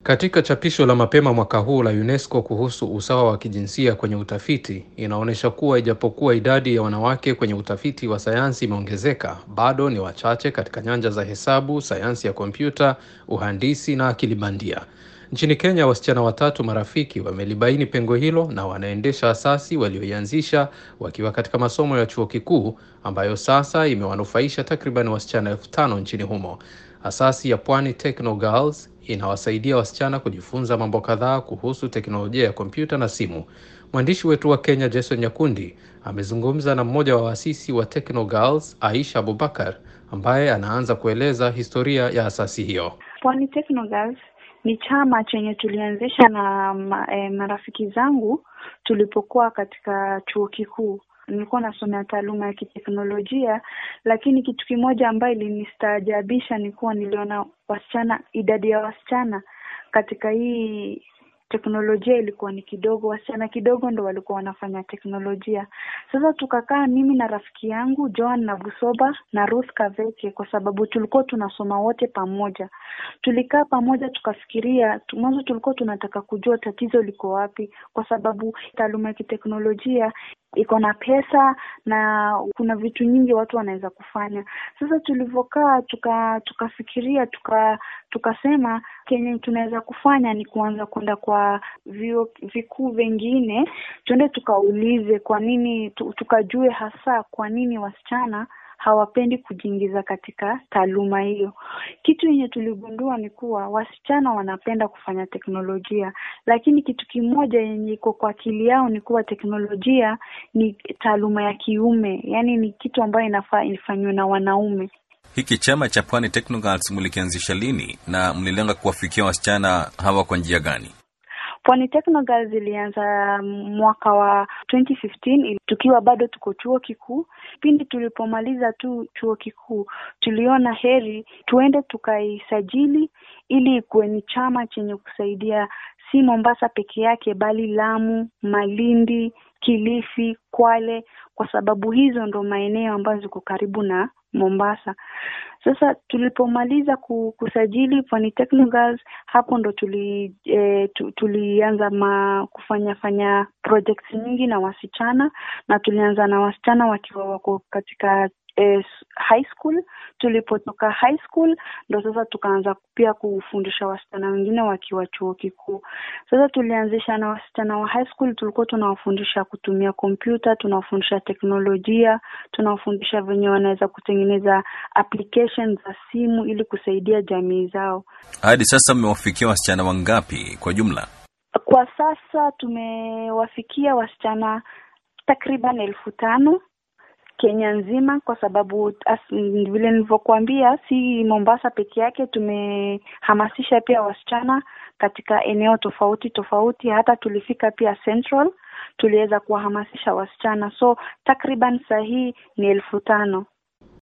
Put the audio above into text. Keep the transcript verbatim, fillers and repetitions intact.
Katika chapisho la mapema mwaka huu la UNESCO kuhusu usawa wa kijinsia kwenye utafiti, inaonyesha kuwa ijapokuwa idadi ya wanawake kwenye utafiti wa sayansi imeongezeka, bado ni wachache katika nyanja za hesabu, sayansi ya kompyuta, uhandisi na akili bandia. Nchini Kenya, wasichana watatu marafiki wamelibaini pengo hilo na wanaendesha asasi walioianzisha wakiwa katika masomo ya chuo kikuu ambayo sasa imewanufaisha takriban wasichana elfu tano nchini humo. Asasi ya Pwani Techno Girls inawasaidia wasichana kujifunza mambo kadhaa kuhusu teknolojia ya kompyuta na simu. Mwandishi wetu wa Kenya Jason Nyakundi amezungumza na mmoja wa waasisi wa Techno Girls, Aisha Abubakar, ambaye anaanza kueleza historia ya asasi hiyo. Pwani Techno Girls ni chama chenye tulianzisha na ma, e, marafiki zangu tulipokuwa katika chuo kikuu. Nilikuwa nasomea taaluma ya kiteknolojia, lakini kitu kimoja ambayo ilinistaajabisha ni kuwa niliona wasichana, idadi ya wasichana katika hii teknolojia ilikuwa ni kidogo. Wasichana kidogo ndo walikuwa wanafanya teknolojia. Sasa tukakaa mimi na rafiki yangu Joan na Busoba na Ruth Kaveke, kwa sababu tulikuwa tunasoma wote pamoja. Tulikaa pamoja tukafikiria, mwanzo tulikuwa tunataka kujua tatizo liko wapi, kwa sababu taaluma ya kiteknolojia iko na pesa na kuna vitu nyingi watu wanaweza kufanya. Sasa tulivyokaa tuka tukafikiria tuka tukasema kenye tunaweza kufanya ni kuanza kwenda kwa vio vikuu vingine, twende tukaulize kwa nini, tukajue hasa kwa nini wasichana hawapendi kujiingiza katika taaluma hiyo. Kitu yenye tuligundua ni kuwa wasichana wanapenda kufanya teknolojia, lakini kitu kimoja yenye iko kwa akili yao ni kuwa teknolojia ni taaluma ya kiume, yani ni kitu ambayo inafaa ifanywe na wanaume. Hiki chama cha Pwani Techno Girls mlikianzisha lini na mlilenga kuwafikia wasichana hawa kwa njia gani? Pwani Techno Girls ilianza mwaka wa twenty fifteen tukiwa bado tuko chuo kikuu. Pindi tulipomaliza tu chuo kikuu, tuliona heri tuende tukaisajili ili kuwe ni chama chenye kusaidia si Mombasa peke yake bali Lamu, Malindi, Kilifi, Kwale, kwa sababu hizo ndo maeneo ambazo ziko karibu na Mombasa. Sasa tulipomaliza kusajili Pwani Techno Girls, hapo ndo tuli e, tu, tulianza ma kufanya fanya projects nyingi na wasichana, na tulianza na wasichana wakiwa wako katika e, high school. Tulipotoka high school ndo sasa tukaanza pia kufundisha wasichana wengine wakiwa chuo kikuu. Sasa tulianzisha na wasichana wa high school, tulikuwa tunawafundisha kutumia kompyuta, tunawafundisha teknolojia, tunawafundisha venye wanaweza kutengeneza applications za simu ili kusaidia jamii zao. Hadi sasa mmewafikia wasichana wangapi kwa jumla? Kwa sasa tumewafikia wasichana takriban elfu tano Kenya nzima, kwa sababu as, vile nilivyokuambia si Mombasa peke yake, tumehamasisha pia wasichana katika eneo tofauti tofauti. Hata tulifika pia Central, tuliweza kuwahamasisha wasichana, so takriban sahi ni elfu tano.